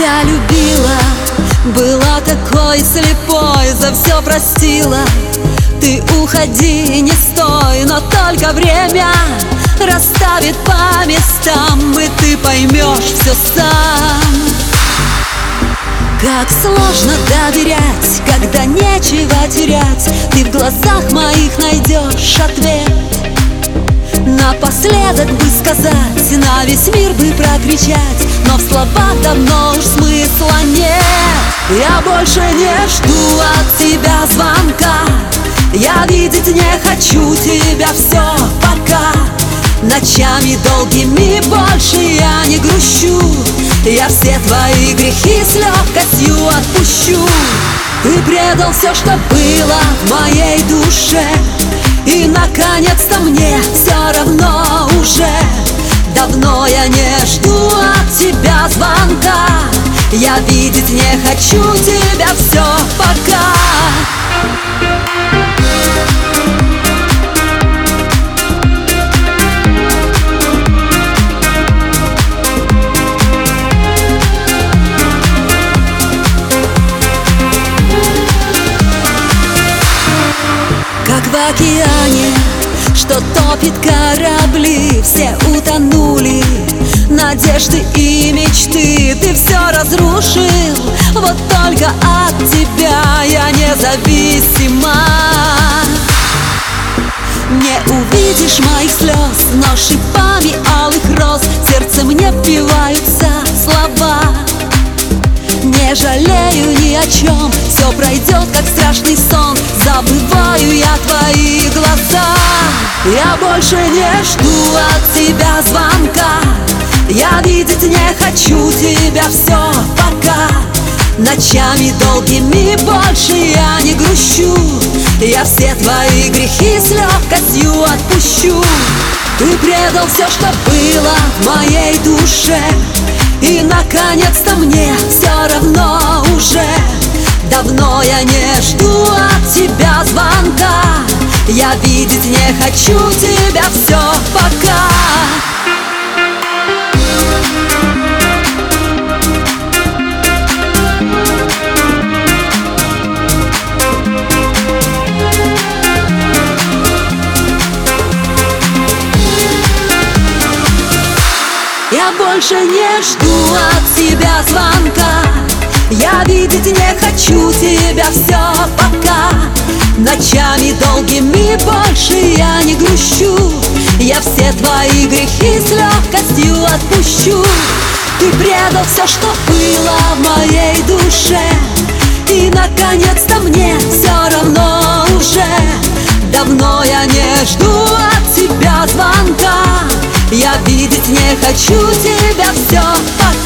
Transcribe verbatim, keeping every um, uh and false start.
тебя любила, была такой слепой, за все простила. Ты уходи, не стой, но только время расставит по местам, и ты поймешь все сам. Как сложно доверять, когда нечего терять. Ты в глазах моих найдешь ответ. Напоследок бы сказать, на весь мир бы прокричать, но в словах давно уж смысла нет. Я больше не жду от тебя звонка, я видеть не хочу тебя, все, пока. Ночами долгими больше я не грущу, я все твои грехи с легкостью отпущу. Ты предал все, что было в моей душе, и наконец-то мне все равно уже. Давно я не жду от тебя звонка, я видеть не хочу тебя, все, пока. Как в океане, что топит корабли, все утонули, надежды и мечты ты все разрушил. Вот только от тебя я независима. Не увидишь моих слез, но шипами алых роз в сердце мне впиваются слова. Не жалею ни о чем, все пройдет, как страшный сон. Забываю я твои глаза. Я больше не жду от тебя звонка, я видеть не хочу тебя, все, пока. Ночами долгими больше я не грущу, я все твои грехи с легкостью отпущу. Ты предал все, что было в моей душе, и наконец-то мне все равно уже. Давно я не жду от тебя звонка, я видеть не хочу тебя, все, пока. Я больше не жду от тебя звонка, я видеть не хочу тебя, все, пока. Ночами долгими больше я не грущу, я все твои грехи с легкостью отпущу. Ты предал все, что было в моей душе, и наконец-то мне все равно уже. Давно я не жду от тебя звонка, я видеть не хочу тебя, все, пока.